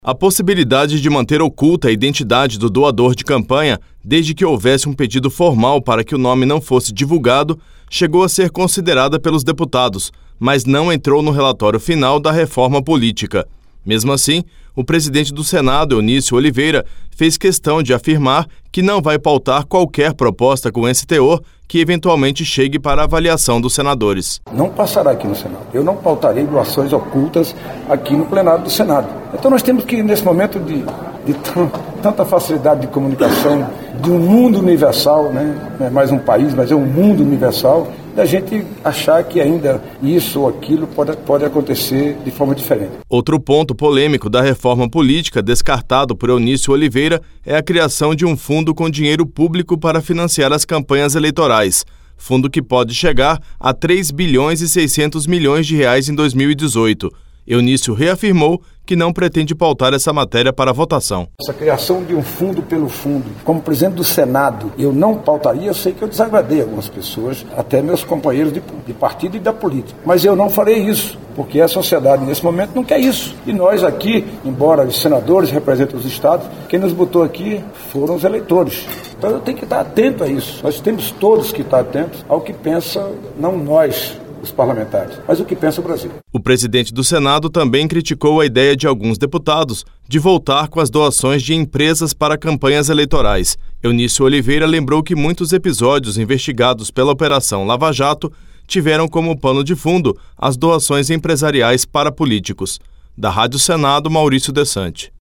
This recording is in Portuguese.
A possibilidade de manter oculta a identidade do doador de campanha, desde que houvesse um pedido formal para que o nome não fosse divulgado, chegou a ser considerada pelos deputados, mas não entrou no relatório final da reforma política. Mesmo assim, o presidente do Senado, Eunício Oliveira, fez questão de afirmar que não vai pautar qualquer proposta com esse teor que eventualmente chegue para a avaliação dos senadores. Não passará aqui no Senado. Eu não pautarei doações ocultas aqui no plenário do Senado. Então nós temos que, nesse momento de tanta facilidade de comunicação, de um mundo universal, né? Não é mais um país, mas é um mundo universal, da gente achar que ainda isso ou aquilo pode acontecer de forma diferente. Outro ponto polêmico da reforma política descartado por Eunício Oliveira é a criação de um fundo com dinheiro público para financiar as campanhas eleitorais, fundo que pode chegar a 3 bilhões e 600 milhões de reais em 2018. Eunício reafirmou que não pretende pautar essa matéria para votação. Essa criação de um fundo pelo fundo, como presidente do Senado, eu não pautaria. Eu sei que eu desagradei algumas pessoas, até meus companheiros de partido e da política. Mas eu não farei isso, porque a sociedade nesse momento não quer isso. E nós aqui, embora os senadores representem os estados, quem nos botou aqui foram os eleitores. Então eu tenho que estar atento a isso. Nós temos todos que estar atentos ao que pensa, não nós, os parlamentares, mas o que pensa o Brasil. O presidente do Senado também criticou a ideia de alguns deputados de voltar com as doações de empresas para campanhas eleitorais. Eunício Oliveira lembrou que muitos episódios investigados pela Operação Lava Jato tiveram como pano de fundo as doações empresariais para políticos. Da Rádio Senado, Maurício Desante.